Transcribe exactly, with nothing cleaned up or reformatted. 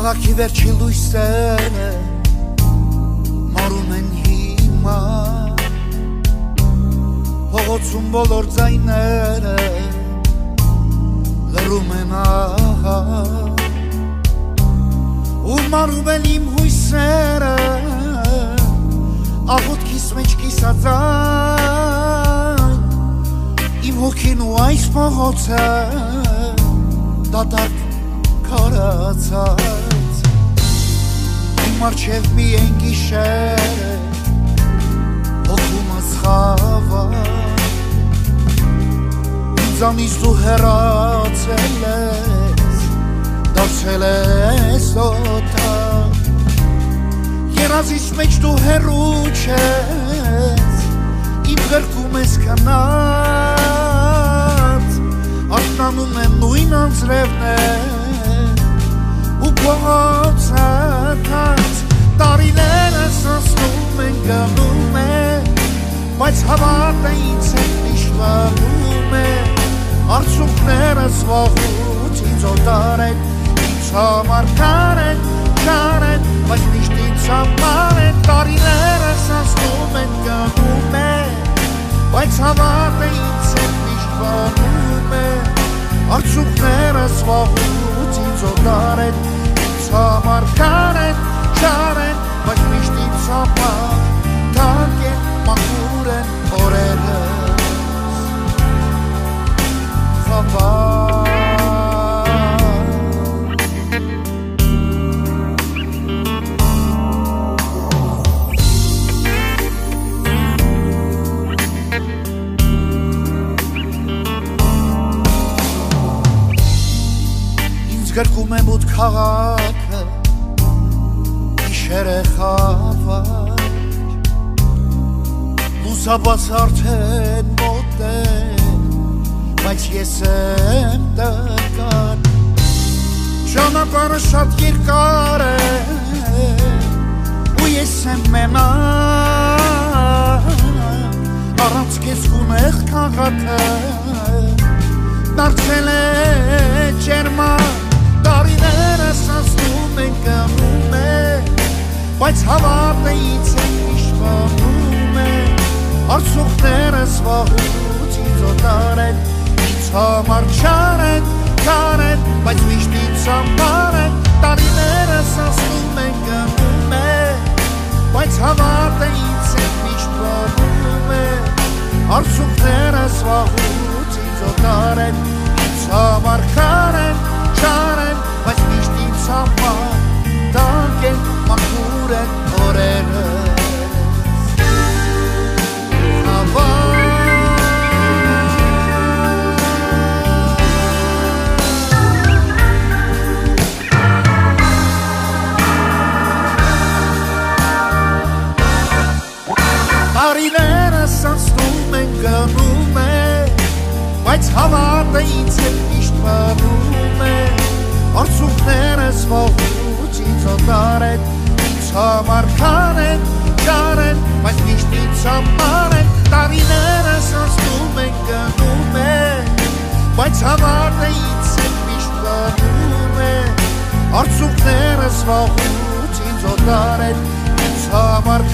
Քաղաքի վերջի լույսերը մարում են հիմա Փողոցում բոլոր ձայները լռում են ահա Ու մարում են իմ հույսերը աղոթքիս մեջ կիսածայն Իմ հոգին ու այս փողոցը դատարկ քարացած Իմ առջև միայն գիշերը հոգումս խավար Ինձանից դու հեռացել ես դարձել ես օտար Երազից մեջ դու հեռու չես Իմ գրկում ես քնած Արթնանում են նույն անձրևներ ու փողոցը թաց Տարիներս անցնում են գնում են Բայց հավատը ինձ հետ միշտ վարում է Արցունքներս վաղուց ինձ օտար են Ինձ համար քար են, քար են Բայց միշտ ինձ համար են Տարիներս անցնում են գնում են Բայց հավատը ինձ հետ միշտ վարում է Արցունքներս վաղուց ինձ օտար են Ինձ համար քար են, քար են Բայց միշտ ինձ համար թանկ են, մաքուր են օրերս Խավար Գրկում է մութ քաղաքը Գիշեր է խավար Լուսաբաց արդեն մոտ է Բայց ես եմ տկար Ճանապարհը շատ երկար է Ու ես եմ մենակ Առանց քեզ գունեղ քաղաքը Դարձել է ջերմակ Տարիներս անցնում են գնում են Բայց հավատը ինձ հետ միշտ վարում է Արցունքներս վաղուց ինձ օտար են Ինձ համար չար են, քար են Բայց միշտ ինձ համար են Տարիներս անցնում են գնում են Բայց հավատը ինձ հետ միշտ վարում է Արցունքներս վաղուց ինձ օտար են Ինձ համար քար են Բայց միշտ ինձ համար տանկ են, մաքուր են օրերս Խավար Տարիներս անցնում են գնում են Բայց հավատը ինձ հետ միշտ վարում է Արցունքներս վաղուց ինձ օտար են Ինձ համար քար են, քար են Բայց միշտ ինձ համար են Տարիներս անցնում են գնում են Բայց հավատը ինձ հետ միշտ վարում է Արցունքներս վաղուց ինձ օտար են Ինձ համար